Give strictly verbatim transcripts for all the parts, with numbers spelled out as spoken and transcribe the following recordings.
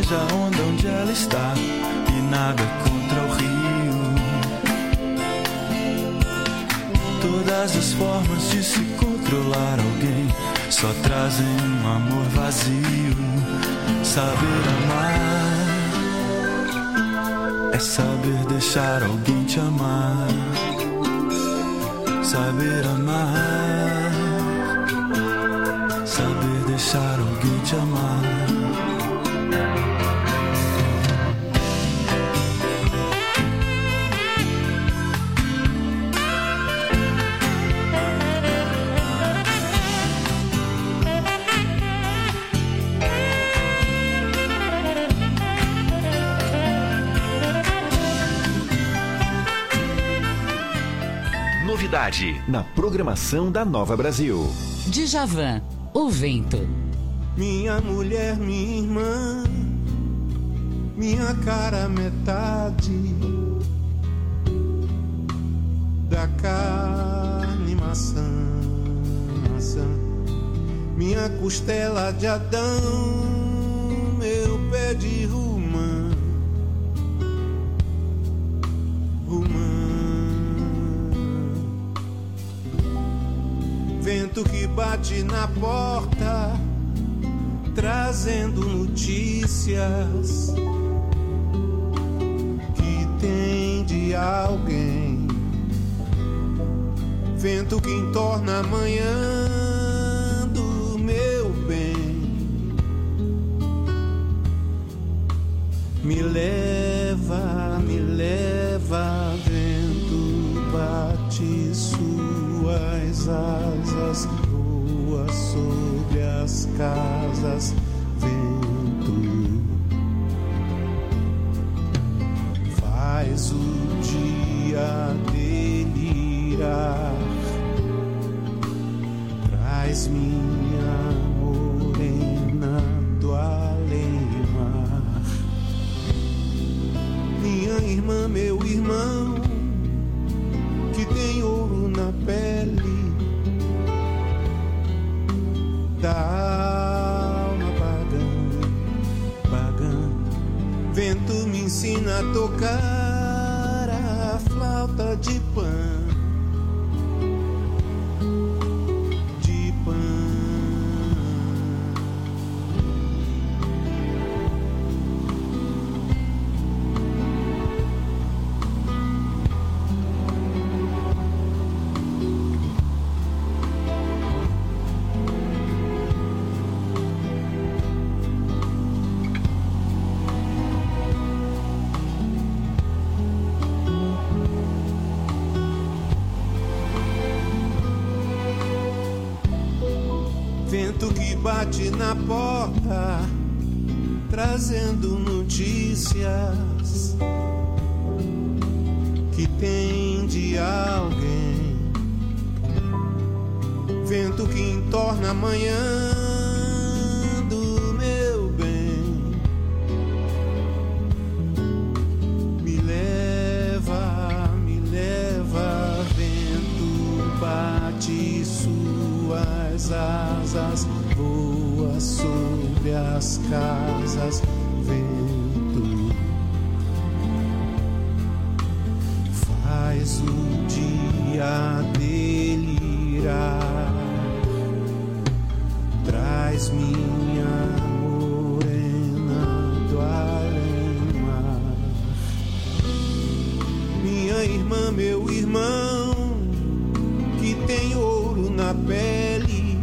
veja a onda onde ela está e nada contra o rio. Todas as formas de se controlar alguém só trazem um amor vazio. Saber amar é saber deixar alguém te amar. Saber amar, saber deixar alguém te amar. Novidade na programação da Nova Brasil. Djavan, O Vento. Minha mulher, minha irmã, minha cara metade da carne maçã, maçã, minha costela de Adão, meu pé de romã, romã. Vento que bate na porta, trazendo notícias que tem de alguém. Vento que entorna a manhã do meu bem. Me leva, me leva, vento, bate suas asas, voa sobre as casas, vento, faz o dia delirar, traz minha morena do além-mar, minha irmã, meu irmão, que tem ouro na pele da alma pagã, pagã. Vento me ensina a tocar a flauta de pan, de pan. Vento que bate na porta, trazendo notícias que tem de alguém. Vento que entorna a manhã do meu bem. Me leva, me leva, vento, bate suas asas, voa sobre as casas, vento, faz o dia delirar, traz minha morena do além-mar, minha irmã, meu irmão, que tem ouro na pele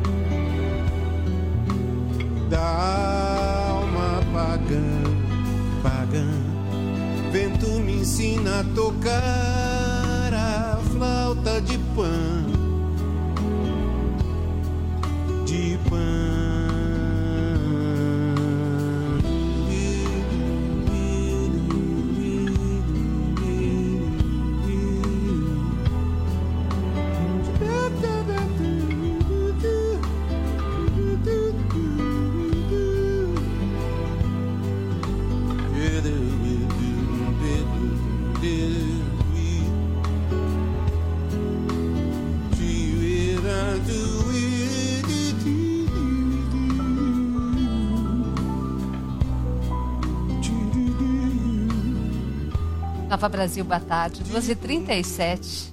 da alma pagã, pagã. Vento me ensina a tocar a flauta de pan, de pan. Nova Brasil, boa tarde, duas e trinta e sete.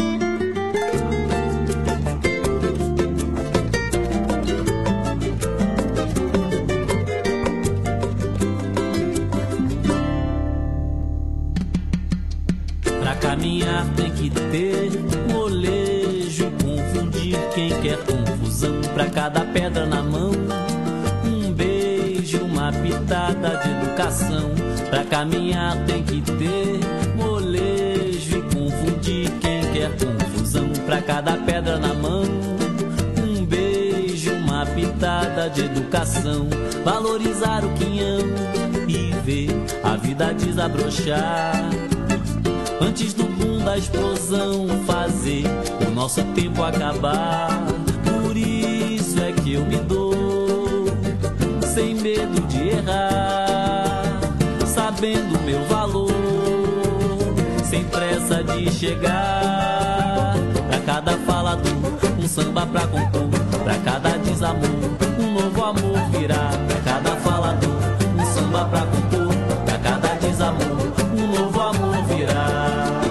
Pra caminhar tem que ter molejo e confundir quem quer confusão. Pra cada pedra na mão, um beijo, uma pitada de educação. Pra caminhar tem que ter molejo e confundir quem quer confusão. Pra cada pedra na mão, um beijo, uma pitada de educação. Valorizar o quinhão e ver a vida desabrochar. Antes do boom da explosão, fazer o nosso tempo acabar. Por isso é que eu me dou, sem medo de errar, sabendo meu valor, sem pressa de chegar. Pra cada falador, um samba pra compor. Pra cada desamor, um novo amor virá. Pra cada falador, um samba pra compor. Pra cada desamor, um novo amor virá.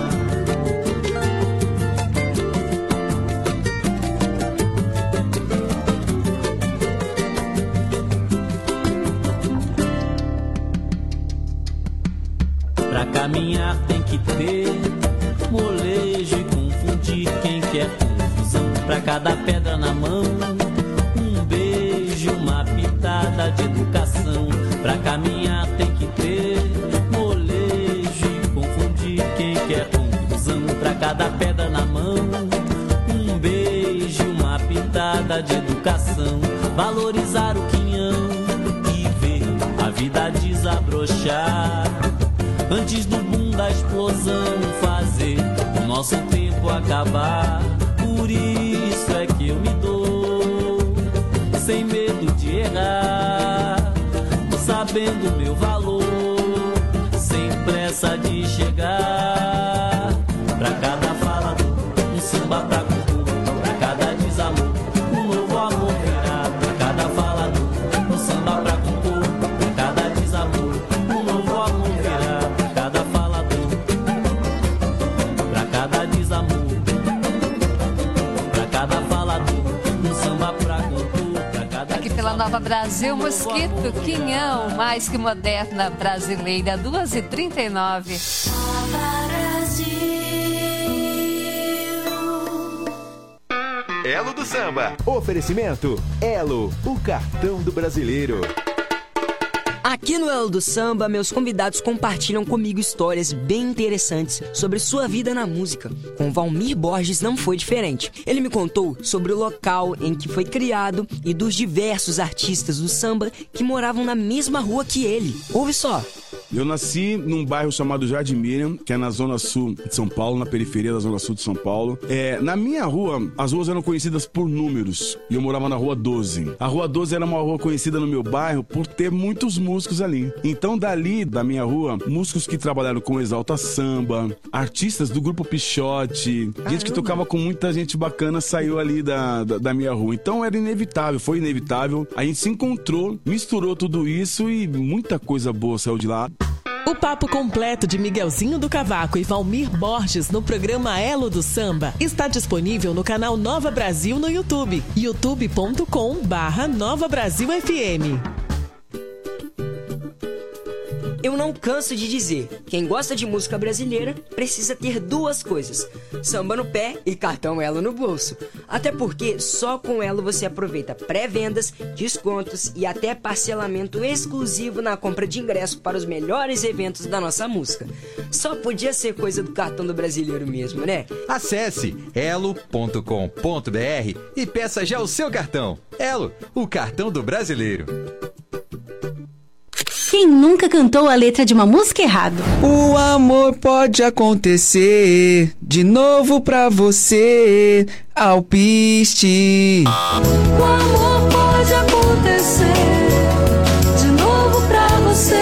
Pra caminhar tem que ter molejo e confundir quem quer confusão. Pra cada pedra na mão, um beijo, uma pitada de educação. Pra caminhar tem que ter molejo e confundir quem quer confusão. Pra cada pedra na mão, um beijo, uma pitada de educação. Valorizar o quinhão e ver a vida desabrochar. Antes do boom da explosão, fazer o nosso tempo acabar. Por isso é que eu me dou, sem medo de errar, sabendo meu valor, sem pressa de chegar. Pra cada falador, um samba pra compor. Pra cada desamor, um novo amor virá. Pra cada falador, um samba pra compor. Pra cada desamor, um novo amor virá. Pra cada falador, pra cada desamor, pra cada falador, um samba pra compor. Pra cada Aqui pela Nova Brasil, Mosquito, Quinhão, mais que moderna brasileira, duas e trinta e nove. Elo do Samba. Oferecimento Elo, o cartão do brasileiro. Aqui no Elo do Samba, meus convidados compartilham comigo histórias bem interessantes sobre sua vida na música. Com Valmir Borges não foi diferente. Ele me contou sobre o local em que foi criado e dos diversos artistas do samba que moravam na mesma rua que ele. Ouve só. Eu nasci num bairro chamado Jardim Miriam, que é na zona sul de São Paulo, na periferia da zona sul de São Paulo. É, na minha rua, as ruas eram conhecidas por números, e eu morava na rua doze. A rua doze era uma rua conhecida no meu bairro por ter muitos músicos ali. Então, dali, da minha rua, músicos que trabalharam com Exalta Samba, artistas do grupo Pichote, Caramba. Gente que tocava com muita gente bacana saiu ali da, da, da minha rua. Então, era inevitável, foi inevitável. A gente se encontrou, misturou tudo isso e muita coisa boa saiu de lá. O papo completo de Miguelzinho do Cavaco e Valmir Borges no programa Elo do Samba está disponível no canal Nova Brasil no YouTube, youtube ponto com barra Nova Brasil F M. Eu não canso de dizer, quem gosta de música brasileira precisa ter duas coisas: samba no pé e cartão Elo no bolso. Até porque só com Elo você aproveita pré-vendas, descontos e até parcelamento exclusivo na compra de ingresso para os melhores eventos da nossa música. Só podia ser coisa do cartão do brasileiro mesmo, né? Acesse elo ponto com ponto br e peça já o seu cartão. Elo, o cartão do brasileiro. Quem nunca cantou a letra de uma música errado? O amor pode acontecer de novo pra você, alpiste. O amor pode acontecer de novo pra você,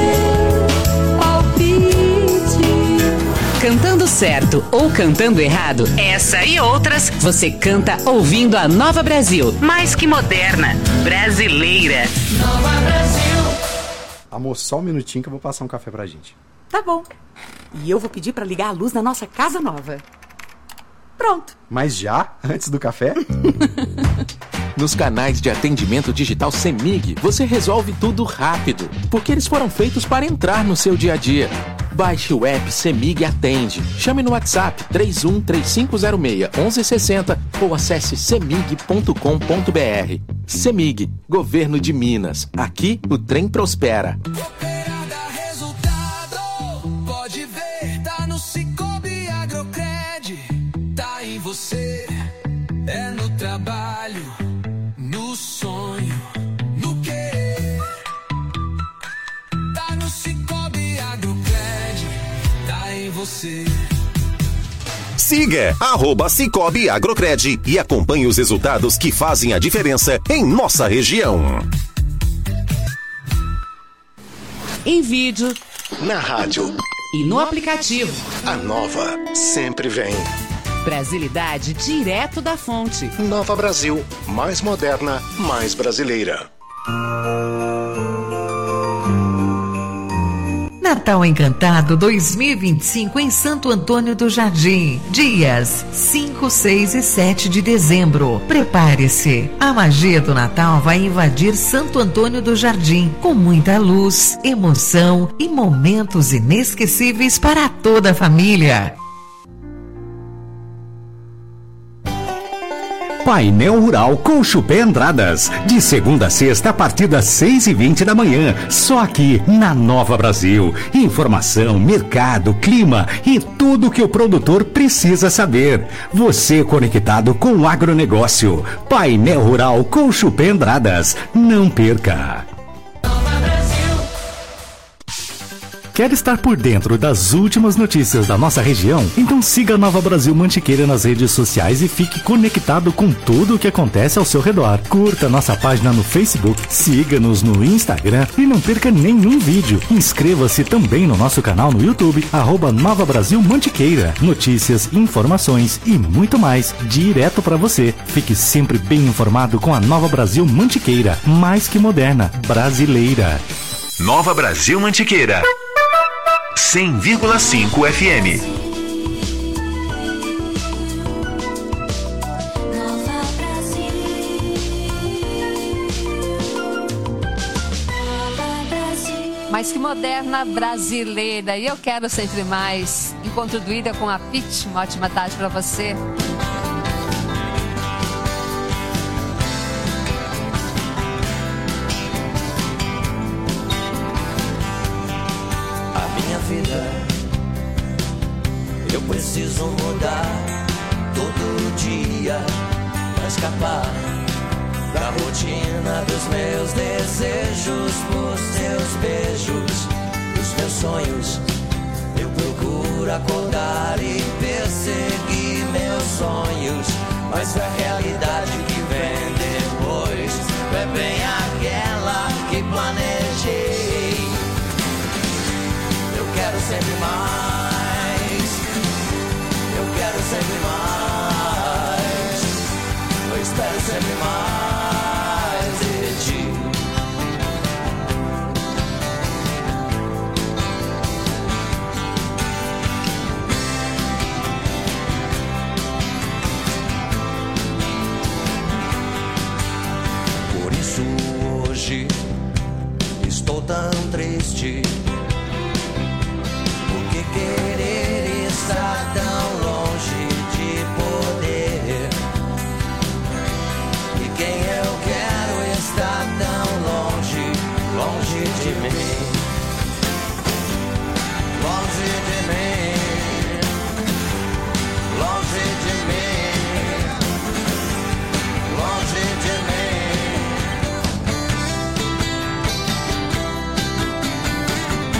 alpiste. Cantando certo ou cantando errado, essa e outras você canta ouvindo a Nova Brasil, mais que moderna, brasileira. Nova Brasil. Amor, só um minutinho que eu vou passar um café pra gente. Tá bom. E eu vou pedir pra ligar a luz na nossa casa nova. Pronto. Mas já? Antes do café? Nos canais de atendimento digital CEMIG, você resolve tudo rápido, porque eles foram feitos para entrar no seu dia a dia. Baixe o app CEMIG Atende. Chame no WhatsApp três um três cinco zero seis um um seis zero ou acesse cemig ponto com ponto br. CEMIG, Governo de Minas. Aqui o trem prospera. Pode ver, tá no Cicobi Agrocred. Tá em você, é no trabalho, no sonho, no querer. Tá no Cicobi Agrocred, tá em você. Siga arroba Cicobi Agrocred e acompanhe os resultados que fazem a diferença em nossa região. Em vídeo, na rádio e no aplicativo. A Nova sempre vem. Brasilidade direto da fonte. Nova Brasil, mais moderna, mais brasileira. Natal Encantado dois mil e vinte e cinco em Santo Antônio do Jardim. Dias cinco, seis e sete de dezembro. Prepare-se. A magia do Natal vai invadir Santo Antônio do Jardim com muita luz, emoção e momentos inesquecíveis para toda a família. Painel Rural com Chupé Andradas, de segunda a sexta a partir das seis e vinte da manhã, só aqui na Nova Brasil. Informação, mercado, clima e tudo que o produtor precisa saber. Você conectado com o agronegócio. Painel Rural com Chupé Andradas, não perca. Quer estar por dentro das últimas notícias da nossa região? Então siga a Nova Brasil Mantiqueira nas redes sociais e fique conectado com tudo o que acontece ao seu redor. Curta nossa página no Facebook, siga-nos no Instagram e não perca nenhum vídeo. Inscreva-se também no nosso canal no YouTube, arroba Nova Brasil Mantiqueira. Notícias, informações e muito mais direto para você. Fique sempre bem informado com a Nova Brasil Mantiqueira, mais que moderna, brasileira. Nova Brasil Mantiqueira. cem vírgula cinco F M. Mais que moderna, brasileira. E eu quero sempre mais. Encontro do Ida com a Pitty. Uma ótima tarde para você. Eu preciso mudar todo dia pra escapar da rotina dos meus desejos, por seus beijos, dos meus sonhos. Eu procuro acordar e perseguir meus sonhos, mas a realidade que vem depois é bem aquela que planejei. Eu quero sempre mais, eu quero sempre mais, eu espero sempre mais de ti. Por isso hoje estou tão triste. Querer estar tão longe de poder, e quem eu quero está tão longe, longe de mim, longe de mim, longe de mim, longe de mim.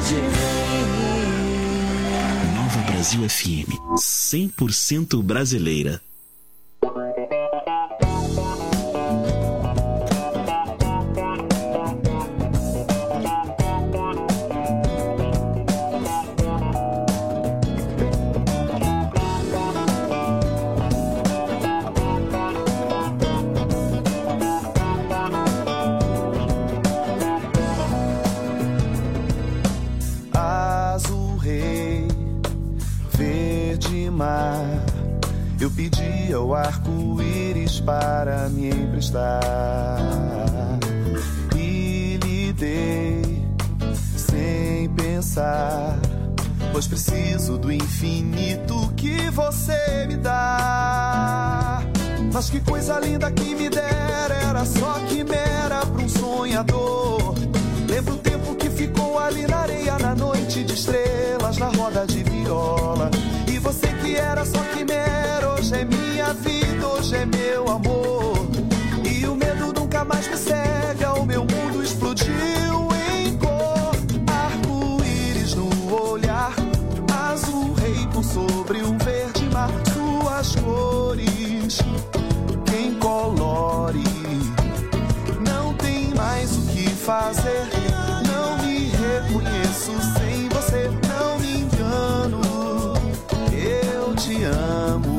de mim. Nova Brasil F M, cem por cento brasileira. Eu pedi ao arco-íris para me emprestar e lhe dei sem pensar, pois preciso do infinito que você me dá. Mas que coisa linda que me dera, era só quimera pra um sonhador. Lembro o tempo que ficou ali na areia, na noite de estrelas, na roda de viola. E você que era só quimera, hoje é minha vida, hoje é meu amor. E o medo nunca mais me cega, o meu mundo explodiu em cor. Arco-íris no olhar, azul rei por sobre um verde mar. Suas cores, quem colore, não tem mais o que fazer. Não me reconheço sem você, não me engano, eu te amo.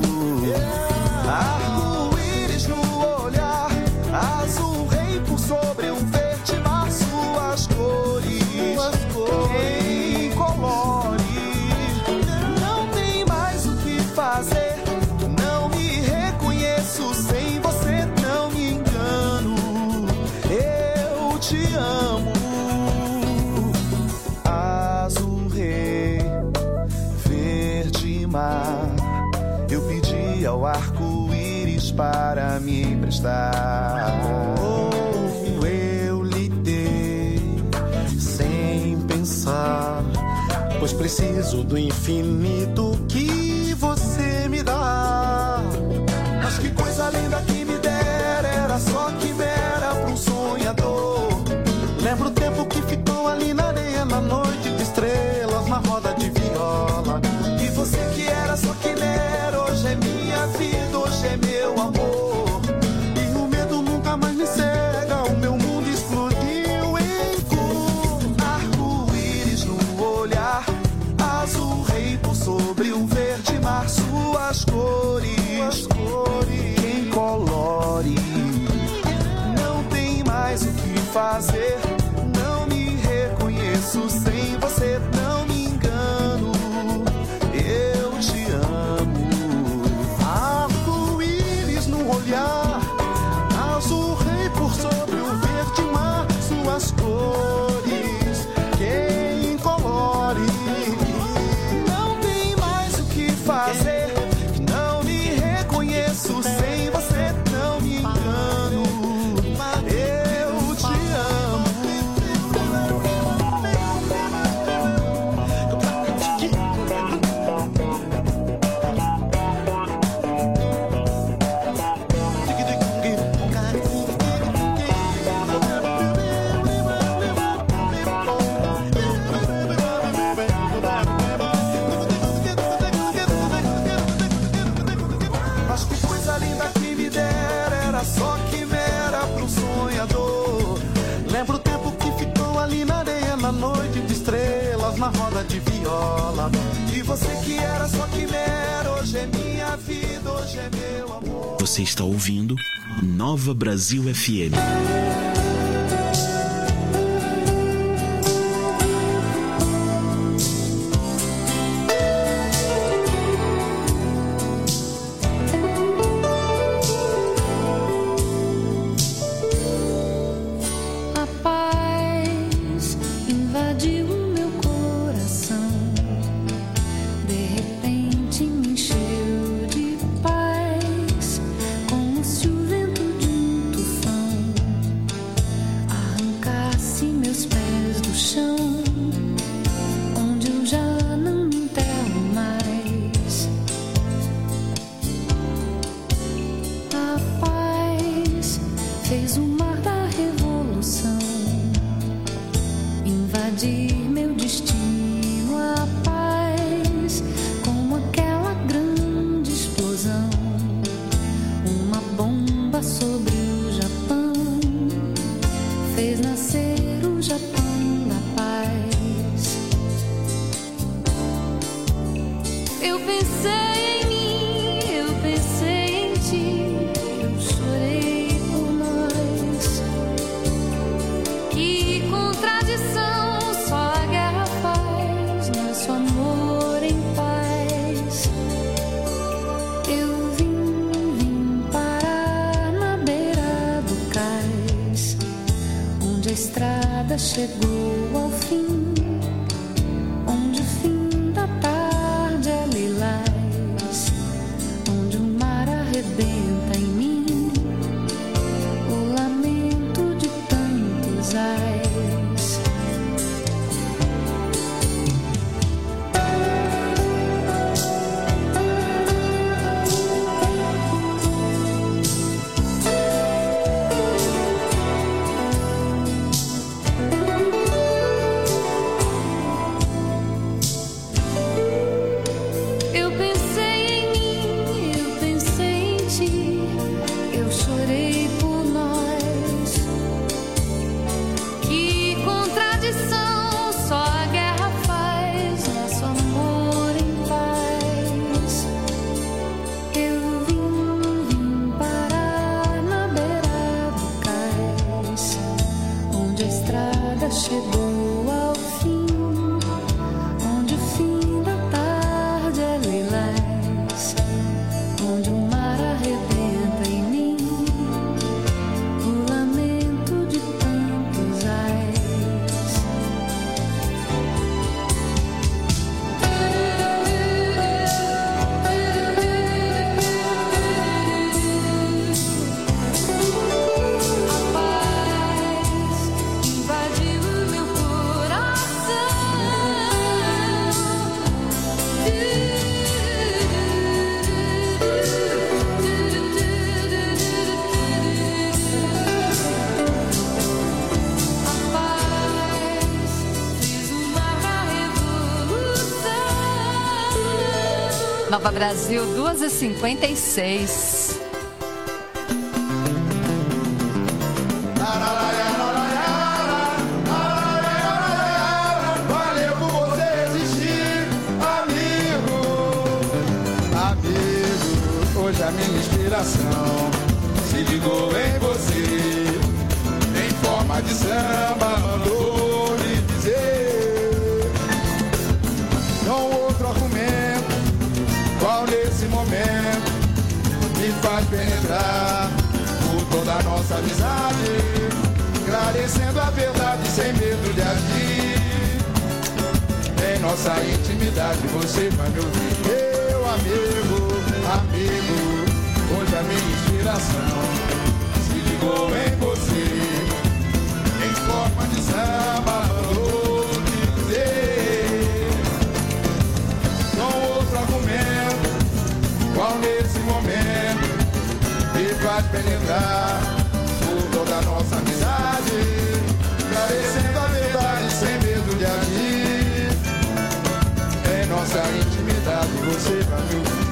Arco-íris no olhar, azul rei por sobre um verde mar. Suas cores, quem colore, não tem mais o que fazer. Não me reconheço sem você, não me engano, eu te amo. Azul rei, verde mar, eu pedi ao arco-íris para me emprestar. Oh, eu lhe dei sem pensar, pois preciso do infinito que você me dá. Mas que coisa linda que me dera, era só quimera pra um sonhador. Lembro o tempo que ficou ali na areia, na noite de estrelas, na roda de viola. E você que era só quimera, hoje é minha vida, hoje é meu amor. E o medo nunca mais me cega, o meu mundo explodiu em cor. Arco-íris no olhar, azul rei por sobre um verde mar. Suas cores, quem colore, não tem mais o que fazer. Não me reconheço sem você, não me engano, eu te amo. Arco-íris no olhar, azul rei por sobre o verde mar. Suas cores, quem colore, não tem mais o que fazer. Não me reconheço sem você, não me engano, eu te amo. Mas que coisa linda que me dera, era só quimera pra um sonhador. Lembro o tempo que ficou ali na areia, na noite de estrelas, na roda de viola. E você que era só quimera, hoje é minha vida, hoje é meu amor. Você está ouvindo Nova Brasil F M. A paz invadiu meu coração, de repente me encheu de paz, como se o vento de um tufão invadir meu destino, a paz, como aquela grande explosão, uma bomba sobre o Japão, fez nascer o Japão da paz. Eu pensei em mim, eu pensei em ti, eu chorei por nós. Que contradição, só a guerra faz nosso amor em paz. Eu vim, vim parar na beira do cais, onde a estrada chegou ao fim, onde o fim da tarde é lilás, onde o mar arrebenta em mim o lamento de tantos ais. Eu pensei em mim, eu pensei em ti, eu chorei por nós. Que contradição, só a guerra faz nosso amor em paz. Eu vim, vim parar na beira do cais, onde a estrada chegou ao fim, onde o fim da tarde é lilás, onde o mar arrebenta em mim o lamento de tantos ais. A paz invadiu o meu coração. A paz fez uma revolução. Nova Brasil, duas e cinquenta e seis. Valeu por você existir, amigo. Amigo, hoje a minha inspiração se ligou em você, em forma de samba, mandou lhe dizer. Não outro argumento, qual nesse momento me faz penetrar por toda a nossa amizade, esclarecendo a verdade sem medo de agir. Em nossa intimidade você vai me ouvir. Meu amigo, amigo, hoje a minha inspiração se ligou em você, em forma de samba, mandou lhe dizer. Não outro argumento, qual nesse momento me faz penetrar por toda a nossa amizade, esclarecendo a verdade sem medo de agir. Em nossa intimidade você vai me ouvir.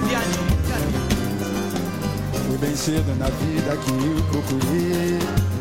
Foi bem cedo na vida que eu procurei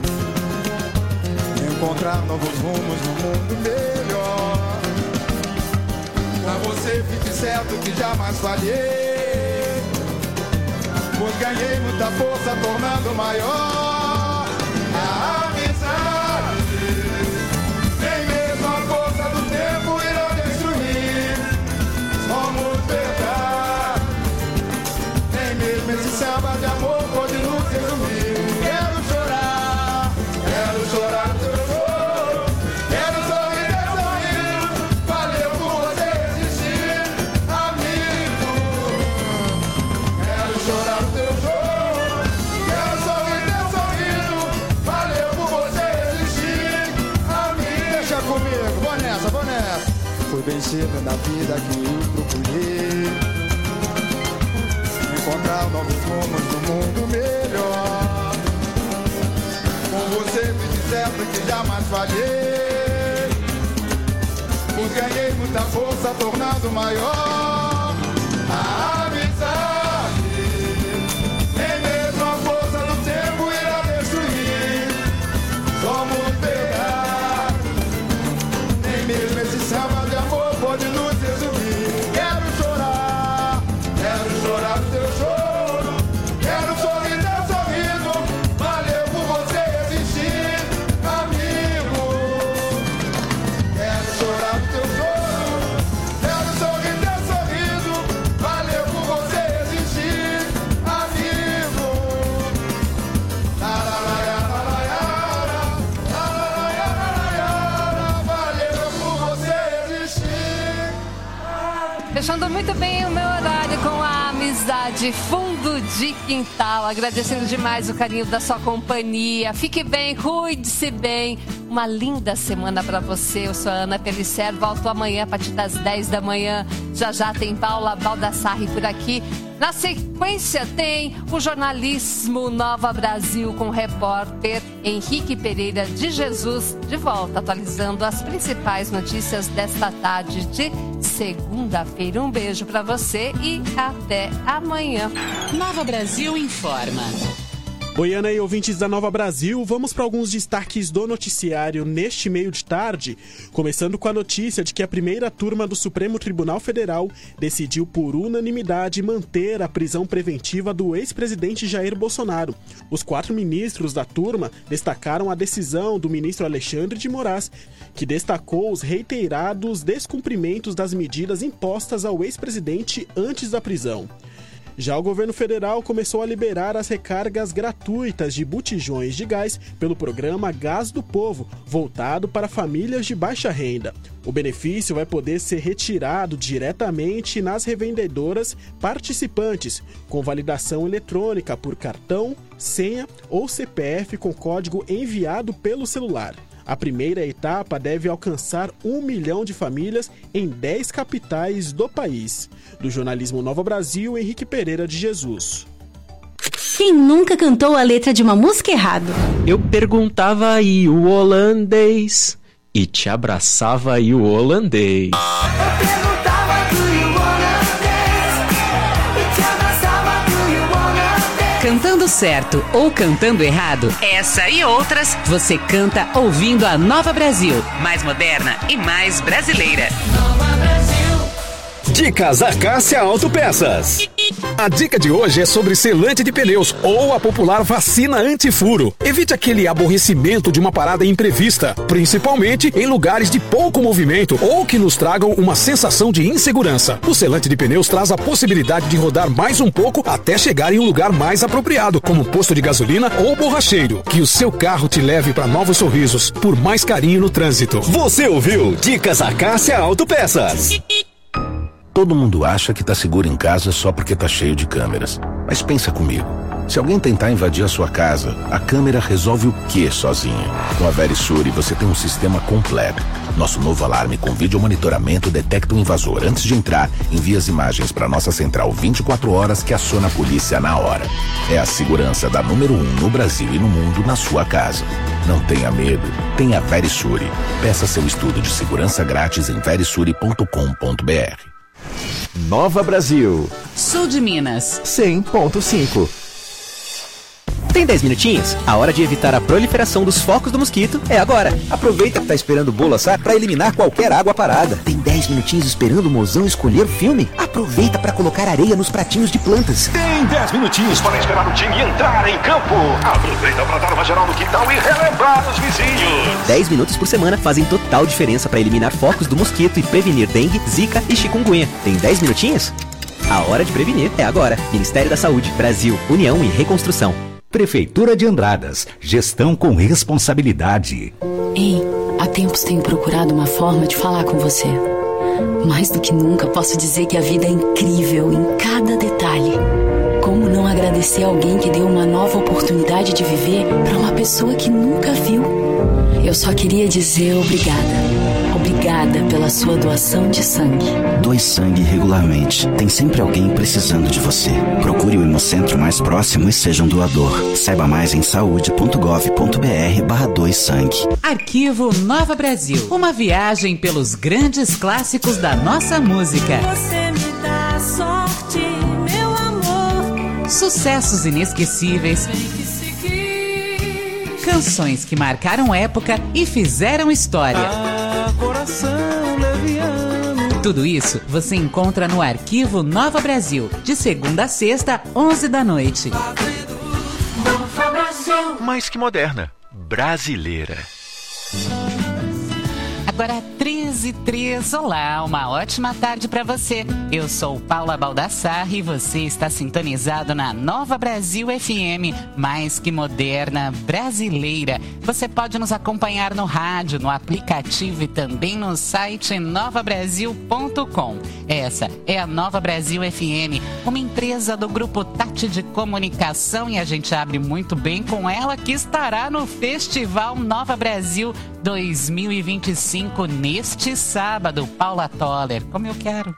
encontrar novos rumos no mundo melhor. Pra você fique certo que jamais falhei, pois ganhei muita força tornando maior a amizade. Nem mesmo a força do tempo irá destruir, somos verdade. Nem mesmo esse samba de amor pode nos resumir. Quero chorar, quero chorar no teu choro, quero sorrir teu sorriso. Valeu por você existir, amigo. Quero chorar no teu choro, quero sorrir teu sorriso. Valeu por você existir, amigo. Deixa comigo, vou nessa, vou nessa. Foi bem cedo na vida que eu procurei encontrar novos rumos no mundo melhor. Com você fique certo que jamais falhei, ganhei muita força, tornando maior a amizade. Nem mesmo a força do tempo irá destruir. Somos pegar. Nem mesmo esse samba de amor pode nos resumir. Quero chorar, quero chorar do teu choro. Quero sorrir teu sorriso. Valeu por você existir, amigo. Quero chorar do teu choro. Quero sorrir teu sorriso. Valeu por você existir, amigo. La la la ya, la la ya, la la la ya, la ya, valeu por você existir. Fechando muito bem o meu horário com a amizade Fundo de Quintal. Agradecendo demais o carinho da sua companhia. Fique bem, cuide-se bem. Uma linda semana pra você. Eu sou a Ana Pellicer. Volto amanhã a partir das dez da manhã. Já já tem Paula Baldassarri por aqui. Na sequência tem o jornalismo Nova Brasil com o repórter Henrique Pereira de Jesus de volta, atualizando as principais notícias desta tarde de segunda-feira. Um beijo pra você e até amanhã. Nova Brasil informa. Oi, Ana e ouvintes da Nova Brasil, vamos para alguns destaques do noticiário neste meio de tarde, começando com a notícia de que a primeira turma do Supremo Tribunal Federal decidiu por unanimidade manter a prisão preventiva do ex-presidente Jair Bolsonaro. Os quatro ministros da turma destacaram a decisão do ministro Alexandre de Moraes, que destacou os reiterados descumprimentos das medidas impostas ao ex-presidente antes da prisão. Já o governo federal começou a liberar as recargas gratuitas de botijões de gás pelo programa Gás do Povo, voltado para famílias de baixa renda. O benefício vai poder ser retirado diretamente nas revendedoras participantes, com validação eletrônica por cartão, senha ou C P F com código enviado pelo celular. A primeira etapa deve alcançar um milhão de famílias em dez capitais do país. Do jornalismo Nova Brasil, Henrique Pereira de Jesus. Quem nunca cantou a letra de uma música errado? Eu perguntava aí o holandês e te abraçava aí o holandês. Cantando certo ou cantando errado, essa e outras você canta ouvindo a Nova Brasil, mais moderna e mais brasileira. Nova Brasil. Dicas Acácia Autopeças. A dica de hoje é sobre selante de pneus ou a popular vacina antifuro. Evite aquele aborrecimento de uma parada imprevista, principalmente em lugares de pouco movimento ou que nos tragam uma sensação de insegurança. O selante de pneus traz a possibilidade de rodar mais um pouco até chegar em um lugar mais apropriado, como um posto de gasolina ou borracheiro. Que o seu carro te leve para novos sorrisos, por mais carinho no trânsito. Você ouviu Dicas Acácia Autopeças. Todo mundo acha que tá seguro em casa só porque tá cheio de câmeras. Mas pensa comigo. Se alguém tentar invadir a sua casa, a câmera resolve o quê sozinha? Com a Verisure você tem um sistema completo. Nosso novo alarme com vídeo monitoramento detecta o invasor antes de entrar, envia as imagens para nossa central vinte e quatro horas que aciona a polícia na hora. É a segurança da número um no Brasil e no mundo na sua casa. Não tenha medo, tenha Verisure. Peça seu estudo de segurança grátis em verisure ponto com ponto b r. Nova Brasil. Sul de Minas. cem ponto cinco. Tem dez minutinhos? A hora de evitar a proliferação dos focos do mosquito é agora. Aproveita que tá esperando o bolo assar para eliminar qualquer água parada. Tem dez minutinhos esperando o mozão escolher o filme? Aproveita para colocar areia nos pratinhos de plantas. Tem dez minutinhos para esperar o time entrar em campo. Aproveita para dar uma geral no quintal e relembrar os vizinhos. dez minutos por semana fazem total diferença para eliminar focos do mosquito e prevenir dengue, zika e chikungunya. Tem dez minutinhos? A hora de prevenir é agora. Ministério da Saúde, Brasil, União e Reconstrução. Prefeitura de Andradas. Gestão com responsabilidade. Ei, há tempos tenho procurado uma forma de falar com você. Mais do que nunca, posso dizer que a vida é incrível em cada detalhe. Como não agradecer alguém que deu uma nova oportunidade de viver para uma pessoa que nunca viu? Eu só queria dizer obrigada. Obrigada Obrigada pela sua doação de sangue. Doe sangue regularmente. Tem sempre alguém precisando de você. Procure o Hemocentro mais próximo e seja um doador. Saiba mais em saúde.gov.br barra doe sangue. Arquivo Nova Brasil. Uma viagem pelos grandes clássicos da nossa música. Você me dá sorte, meu amor. Sucessos inesquecíveis. Canções que marcaram época e fizeram história. Ah, coração leviano. Tudo isso você encontra no Arquivo Nova Brasil, de segunda a sexta, onze da noite. Nova Brasil. Mais que moderna, brasileira. Agora treze e três, olá, uma ótima tarde para você. Eu sou Paula Baldassarre e você está sintonizado na Nova Brasil F M, mais que moderna, brasileira. Você pode nos acompanhar no rádio, no aplicativo e também no site nova brasil ponto com. Essa é a Nova Brasil F M, uma empresa do Grupo Tati de Comunicação, e a gente abre muito bem com ela, que estará no Festival Nova Brasil dois mil e vinte e cinco neste sábado. Paula Toller, como eu quero.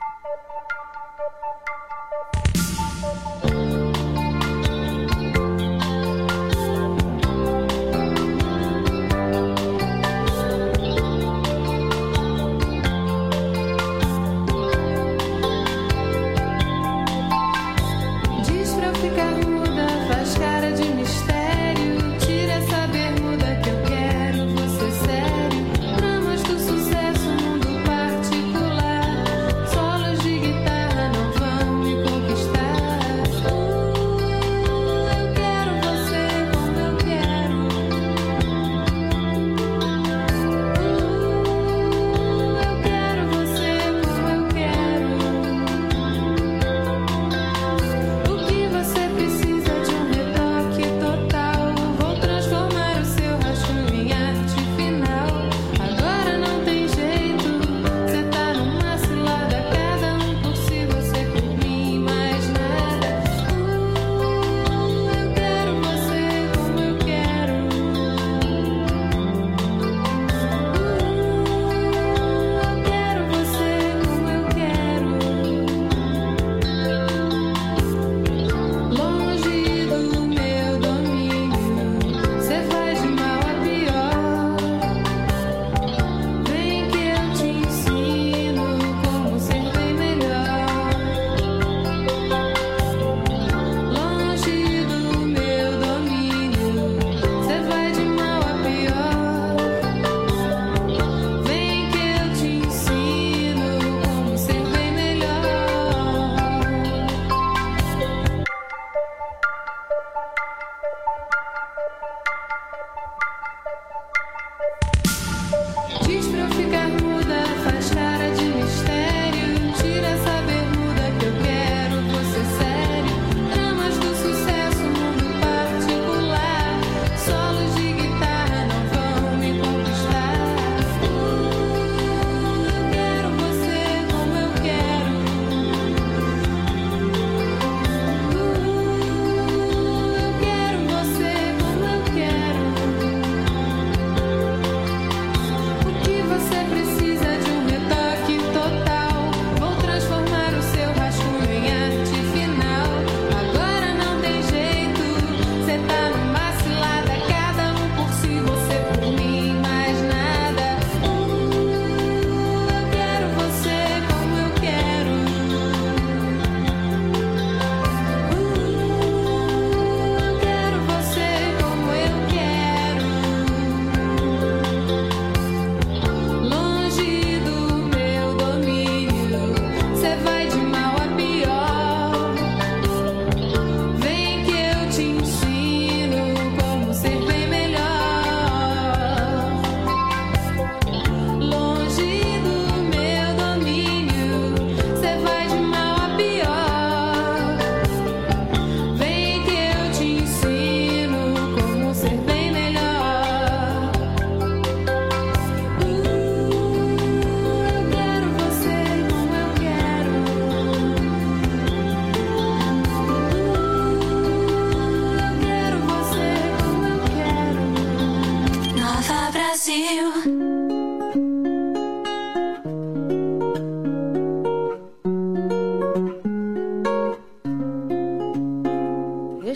Diz pra eu ficar muda, faz cara de mistério. Tira essa bermuda que eu quero, você sério. Dramas do sucesso, mundo particular. Solo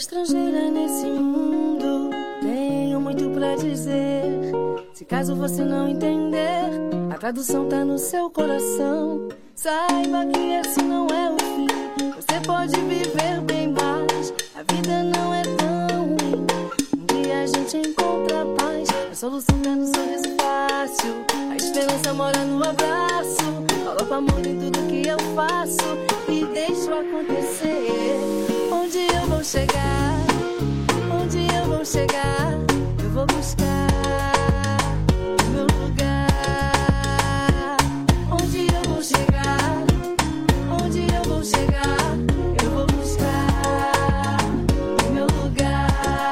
Estrangeira nesse mundo, tenho muito pra dizer. Se caso você não entender, a tradução tá no seu coração. Saiba que esse não é o fim. Você pode viver bem mais. A vida não é tão ruim. Um dia a gente encontra a paz. A solução tá no sorriso fácil. A esperança mora no abraço. Coloco amor em tudo que eu faço e deixo acontecer. Onde eu vou chegar? Onde eu vou chegar? Eu vou buscar o meu lugar. Onde eu vou chegar? Onde eu vou chegar? Eu vou buscar o meu lugar.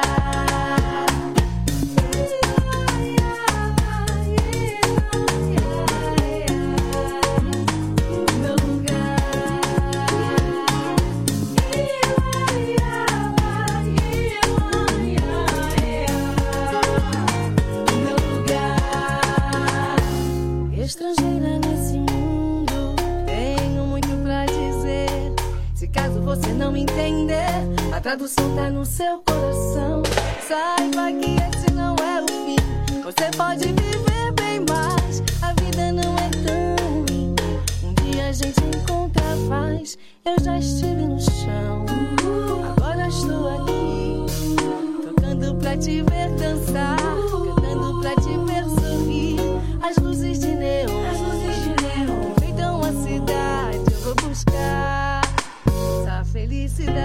Estrangeira nesse mundo, tenho muito pra dizer. Se caso você não entender, a tradução tá no seu coração. Saiba que esse não é o fim. Você pode viver bem mais. A vida não é tão ruim. Um dia a gente encontra a paz. Eu já estive no chão, agora estou aqui, tocando pra te ver dançar, cantando pra te ver sorrir. As luzes de neon, as luzes de neon enfeitam a cidade. Eu vou buscar essa felicidade.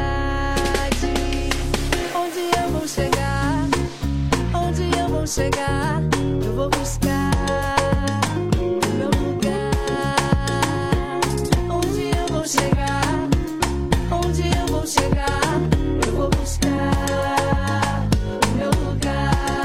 Onde eu vou chegar? Onde eu vou chegar? Eu vou buscar o meu lugar. Onde eu vou chegar? Onde eu vou chegar? Eu vou buscar o meu lugar.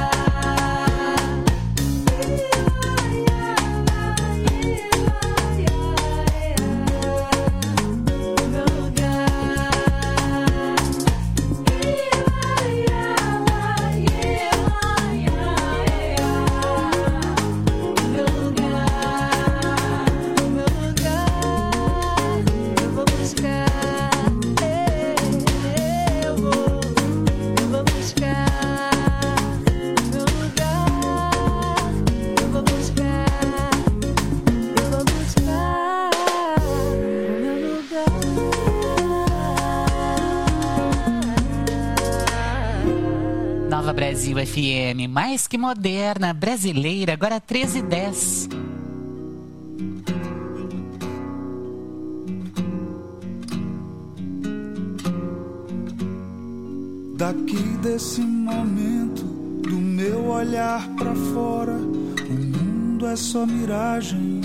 Nova Brasil F M, mais que moderna, brasileira, agora treze e dez. Daqui desse momento, do meu olhar pra fora, o mundo é só miragem.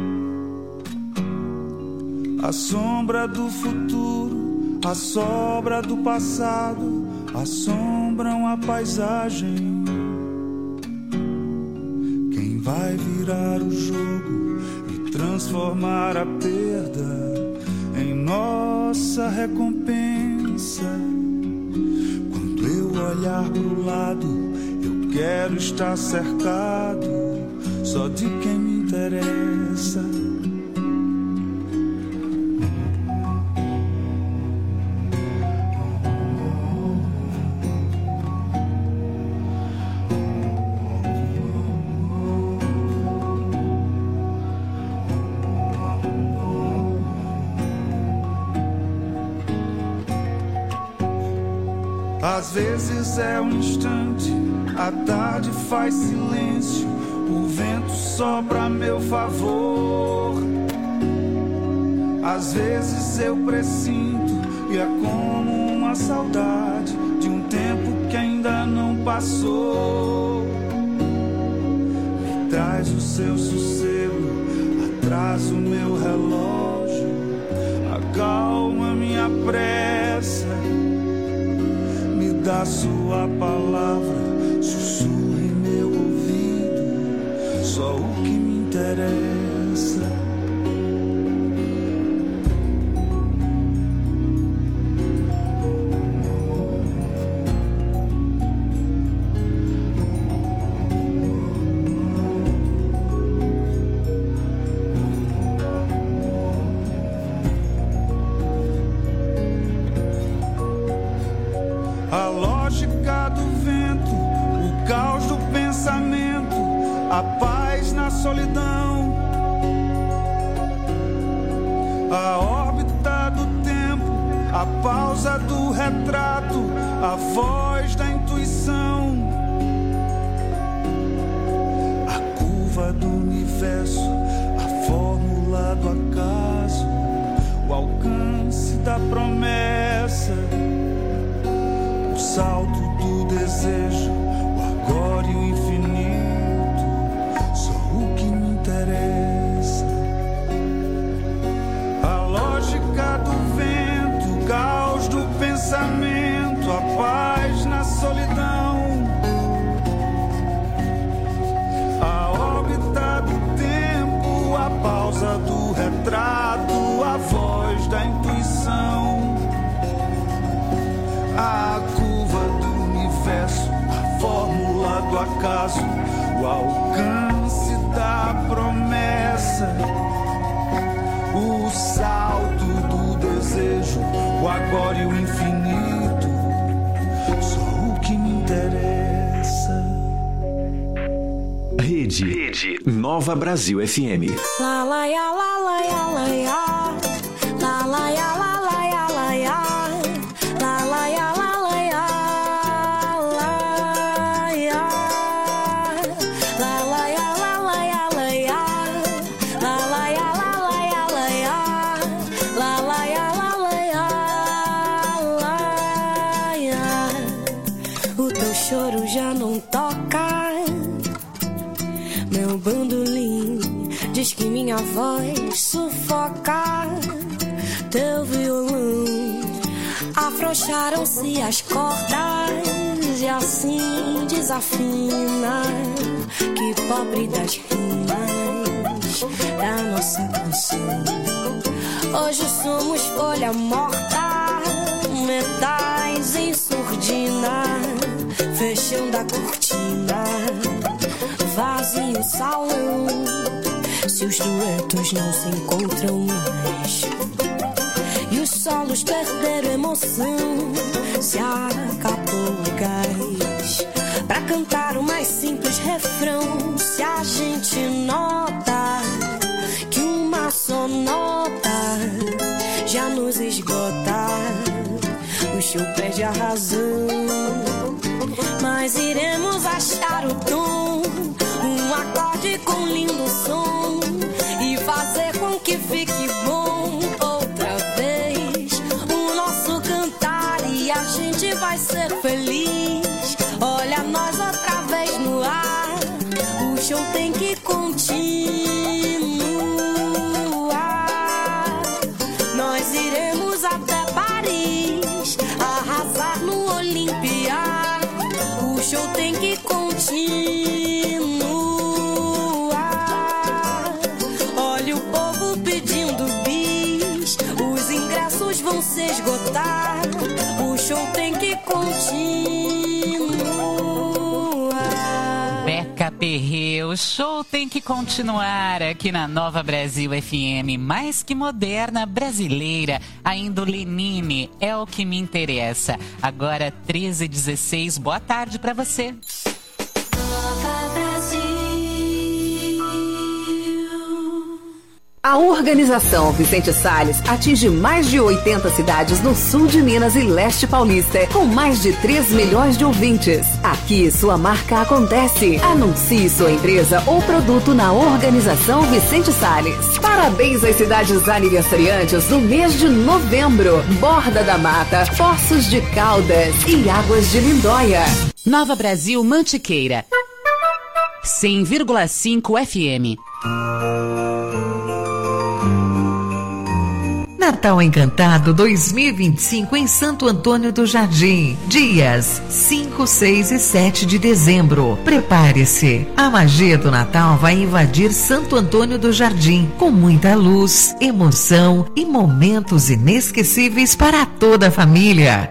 A sombra do futuro, a sobra do passado assombram a paisagem. Quem vai virar o jogo e transformar a perda em nossa recompensa? Quando eu olhar pro lado, eu quero estar cercado só de quem me interessa. Às vezes é um instante, a tarde faz silêncio, o vento sopra a meu favor. Às vezes eu presinto e é como uma saudade de um tempo que ainda não passou. Me traz o seu sossego, atrasa o meu relógio, acalma minha pressa. Da sua palavra, sussurra em meu ouvido, só o que me interessa. a voz da intuição, a curva do universo, a fórmula do acaso, o alcance da promessa, o salto do desejo, o agora e o infinito, só o que me interessa. A lógica do vento, o caos do pensamento, a paz na solidão, a órbita do tempo, a pausa do retrato, a voz da intuição, a curva do universo, a fórmula do acaso, o alcance da promessa, o salto do desejo, o agora e o infinito, só o que me interessa. Rede, Rede Nova Brasil F M. La la ya la la ya la ya, la la ya la la ya la ya, la la ya la la ya, la ya, la la ya la la ya la ya, la la ya la la ya la ya, la la ya la la ya, la ya. O teu choro já não toca, meu bandolim diz que minha voz sufoca. Teu violão, afrouxaram-se as cordas e assim desafina. Que pobre das rimas da nossa canção. Hoje somos folha morta, metais em surdina, fechando a cortina, vazio o salão. Se os duetos não se encontram mais e os solos perderam emoção, se acabou o gás pra cantar o mais simples refrão. Se a gente nota que uma só nota já nos esgota, o show perde a razão, mas iremos achar o tom, um acorde com lindo som e fazer com que fique bom outra vez o nosso cantar e a gente vai ser feliz. Olha nós outra vez no ar, o show tem que continuar. Nós iremos até Paris, arrasar no Olimpia, o show tem que continuar. Olha o povo pedindo bis, os ingressos vão se esgotar, o show tem que continuar. Beca Perrê, o show tem que continuar aqui na Nova Brasil F M, mais que moderna, brasileira, ainda o Lenine é o que me interessa. Agora treze e dezesseis, boa tarde pra você. A organização Vicente Salles atinge mais de oitenta cidades no sul de Minas e leste paulista, com mais de três milhões de ouvintes. Aqui sua marca acontece. Anuncie sua empresa ou produto na organização Vicente Salles. Parabéns às cidades aniversariantes no mês de novembro: Borda da Mata, Poços de Caldas e Águas de Lindóia. Nova Brasil Mantiqueira, cem vírgula cinco F M. Natal Encantado dois mil e vinte e cinco em Santo Antônio do Jardim. Dias cinco, seis e sete de dezembro. Prepare-se. A magia do Natal vai invadir Santo Antônio do Jardim com muita luz, emoção e momentos inesquecíveis para toda a família.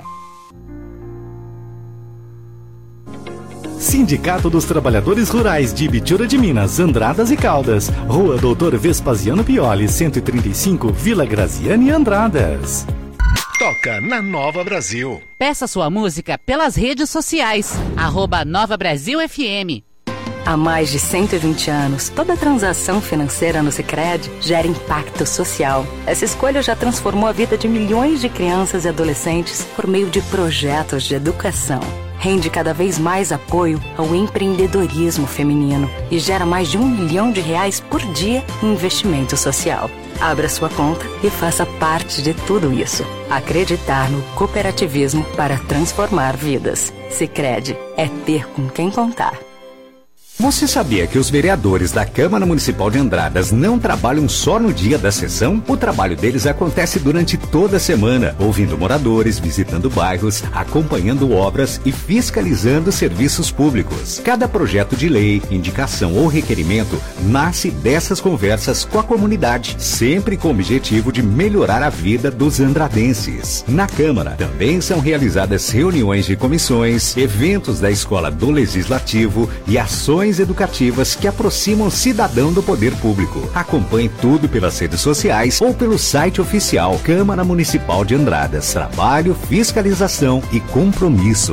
Sindicato dos Trabalhadores Rurais de Ibitura de Minas, Andradas e Caldas. Rua Doutor Vespasiano Pioli, cento e trinta e cinco, Vila Graziane, Andradas. Toca na Nova Brasil. Peça sua música pelas redes sociais. Arroba Nova Brasil F M. Há mais de cento e vinte anos, toda transação financeira no Sicredi gera impacto social. Essa escolha já transformou a vida de milhões de crianças e adolescentes por meio de projetos de educação. Rende cada vez mais apoio ao empreendedorismo feminino e gera mais de um milhão de reais por dia em investimento social. Abra sua conta e faça parte de tudo isso. Acreditar no cooperativismo para transformar vidas. Sicredi é ter com quem contar. Você sabia que os vereadores da Câmara Municipal de Andradas não trabalham só no dia da sessão? O trabalho deles acontece durante toda a semana, ouvindo moradores, visitando bairros, acompanhando obras e fiscalizando serviços públicos. Cada projeto de lei, indicação ou requerimento nasce dessas conversas com a comunidade, sempre com o objetivo de melhorar a vida dos andradenses. Na Câmara também são realizadas reuniões de comissões, eventos da Escola do Legislativo e ações educativas que aproximam o cidadão do poder público. Acompanhe tudo pelas redes sociais ou pelo site oficial Câmara Municipal de Andradas. Trabalho, fiscalização e compromisso.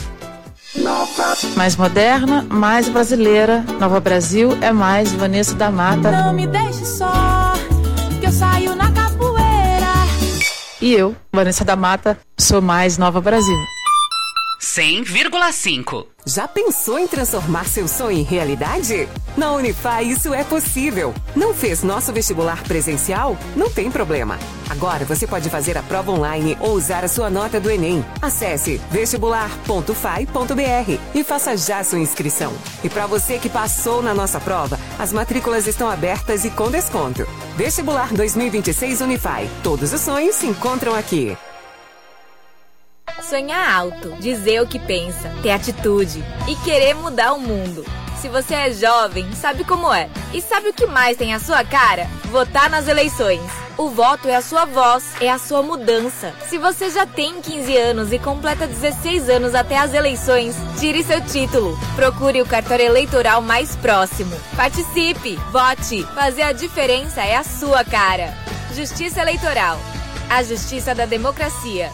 Mais moderna, mais brasileira. Nova Brasil é mais Vanessa da Mata. Não me deixe só, que eu saio na capoeira. E eu, Vanessa da Mata, sou mais Nova Brasil. cem vírgula cinco. Já pensou em transformar seu sonho em realidade? Na Unify isso é possível. Não fez nosso vestibular presencial? Não tem problema. Agora você pode fazer a prova online ou usar a sua nota do Enem. Acesse vestibular ponto f a i ponto b r e faça já sua inscrição. E para você que passou na nossa prova, as matrículas estão abertas e com desconto. Vestibular dois mil e vinte e seis Unify. Todos os sonhos se encontram aqui. Sonhar alto, dizer o que pensa, ter atitude e querer mudar o mundo. Se você é jovem, sabe como é. E sabe o que mais tem a sua cara? Votar nas eleições. O voto é a sua voz, é a sua mudança. Se você já tem quinze anos e completa dezesseis anos até as eleições, tire seu título. Procure o cartório eleitoral mais próximo. Participe, vote. Fazer a diferença é a sua cara. Justiça Eleitoral. A justiça da democracia.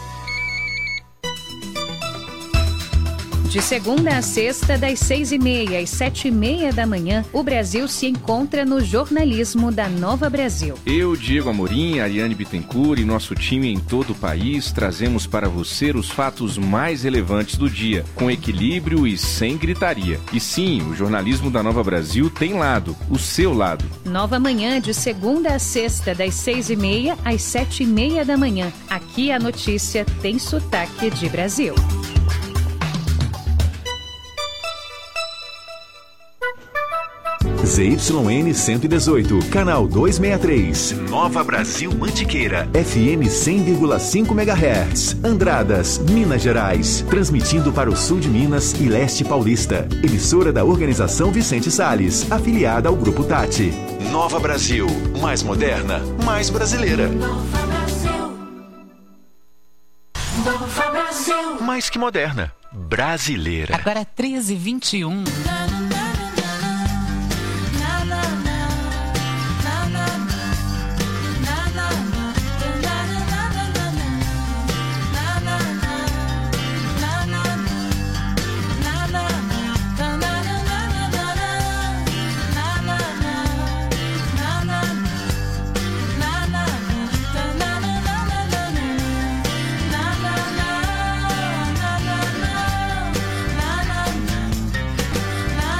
De segunda a sexta, das seis e meia às sete e meia da manhã, o Brasil se encontra no jornalismo da Nova Brasil. Eu, Diego Amorim, Ariane Bittencourt e nosso time em todo o país trazemos para você os fatos mais relevantes do dia, com equilíbrio e sem gritaria. E sim, o jornalismo da Nova Brasil tem lado, o seu lado. Nova Manhã, de segunda a sexta, das seis e meia às sete e meia da manhã. Aqui a notícia tem sotaque de Brasil. Z Y N cento e dezoito, canal duzentos e sessenta e três. Nova Brasil Mantiqueira, F M cem vírgula cinco megahertz. Andradas, Minas Gerais. Transmitindo para o sul de Minas e leste paulista. Emissora da Organização Vicente Salles, afiliada ao Grupo Tati. Nova Brasil, mais moderna, mais brasileira. Nova Brasil. Nova Brasil. Mais que moderna, brasileira. Agora treze e vinte e um. Na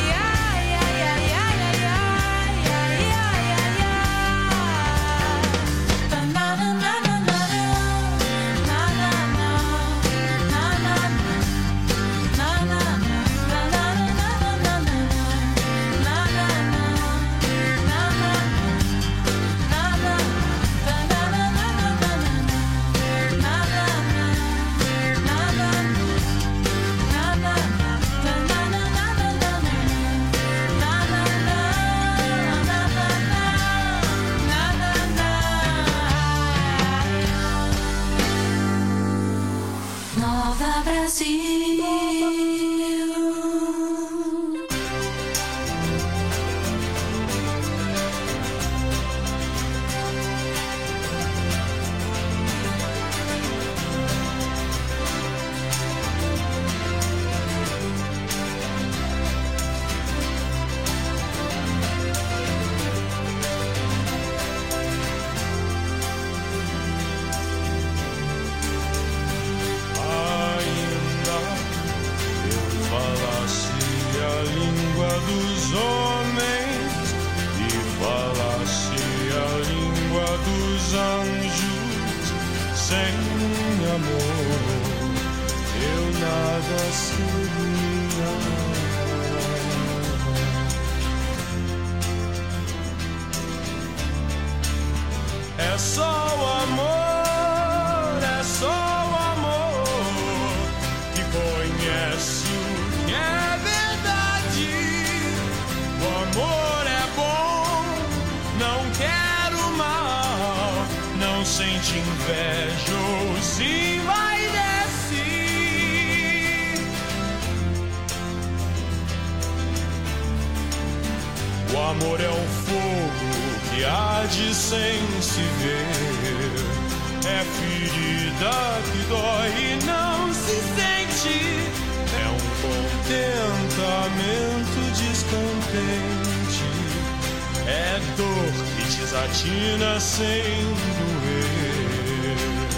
Nova Brasil. Dos homens e falasse a língua dos anjos, sem amor eu nada seria. É só o amor, é só o amor que conhece o que é verdade. O amor é bom, não quero mal, não sente inveja ou se envaidece. O amor é um fogo que arde sem se ver, é ferida que dói e não se sente. É um contentamento descontente, é dor que desatina sem doer.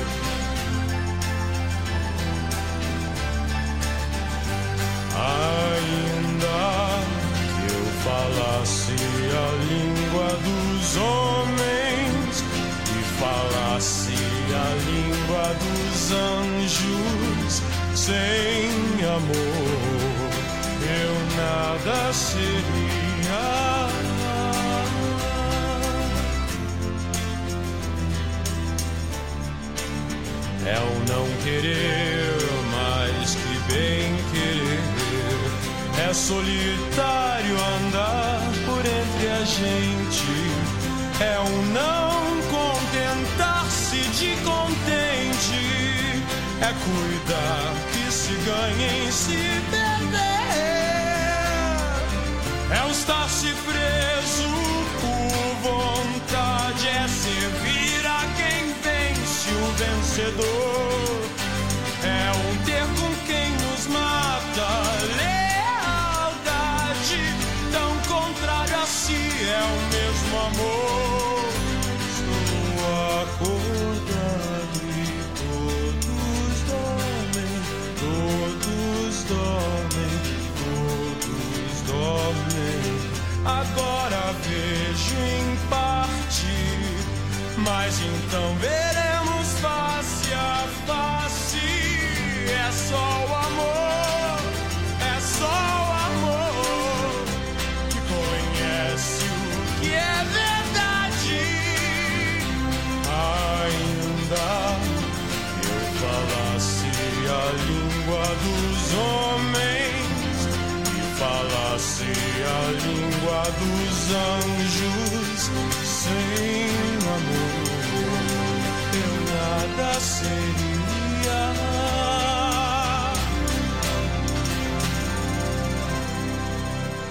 Ainda que eu falasse a língua dos homens e falasse a língua dos anjos, sem amor eu nada seria. É o não querer mais que bem querer, é solitário andar por entre a gente, é o não contentar-se de contente, é cuidar que se ganha em se perder, é o estar-se preso por vontade, é servir a quem vence o vencedor, é um ter com quem nos mata, lealdade, tão contrário a si, é o mesmo amor. Estou acordado e todos dormem, todos dormem, todos dormem. Agora vejo em parte, mas então veremos face a face. É só o amor, é só o amor que conhece o que é verdade. Ainda que eu falasse a língua dos homens e falasse a língua dos anjos, sem amor eu nada seria.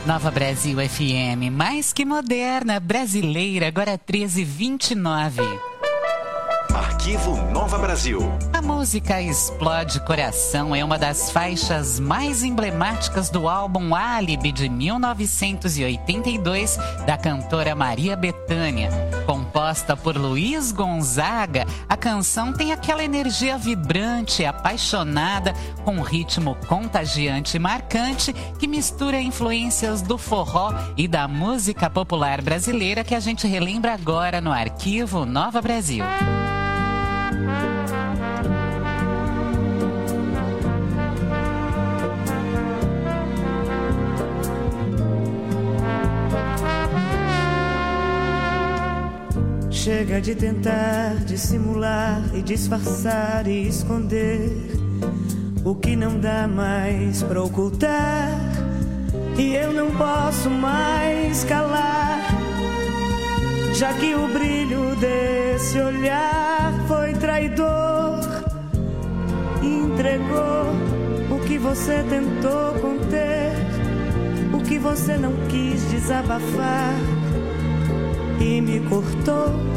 Nova Brasil F M, mais que moderna, brasileira, agora treze e vinte e nove. Arquivo Nova Brasil. A música Explode Coração é uma das faixas mais emblemáticas do álbum Álibi de mil novecentos e oitenta e dois da cantora Maria Bethânia. Composta por Luiz Gonzaga, a canção tem aquela energia vibrante, apaixonada, com um ritmo contagiante e marcante que mistura influências do forró e da música popular brasileira que a gente relembra agora no Arquivo Nova Brasil. Chega de tentar dissimular e disfarçar e esconder o que não dá mais pra ocultar. E eu não posso mais calar, já que o brilho desse olhar foi traidor. Entregou o que você tentou conter, o que você não quis desabafar e me cortou.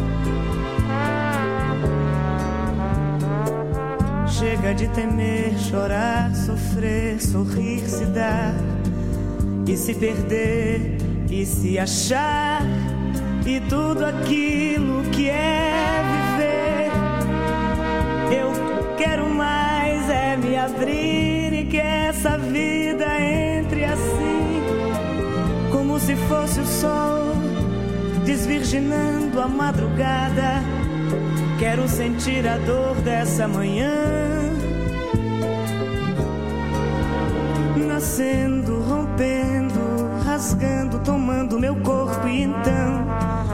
Chega de temer, chorar, sofrer, sorrir, se dar e se perder e se achar, e tudo aquilo que é viver. Eu quero mais é me abrir e que essa vida entre assim, como se fosse o sol desvirginando a madrugada. Quero sentir a dor dessa manhã, nascendo, rompendo, rasgando, tomando meu corpo. E então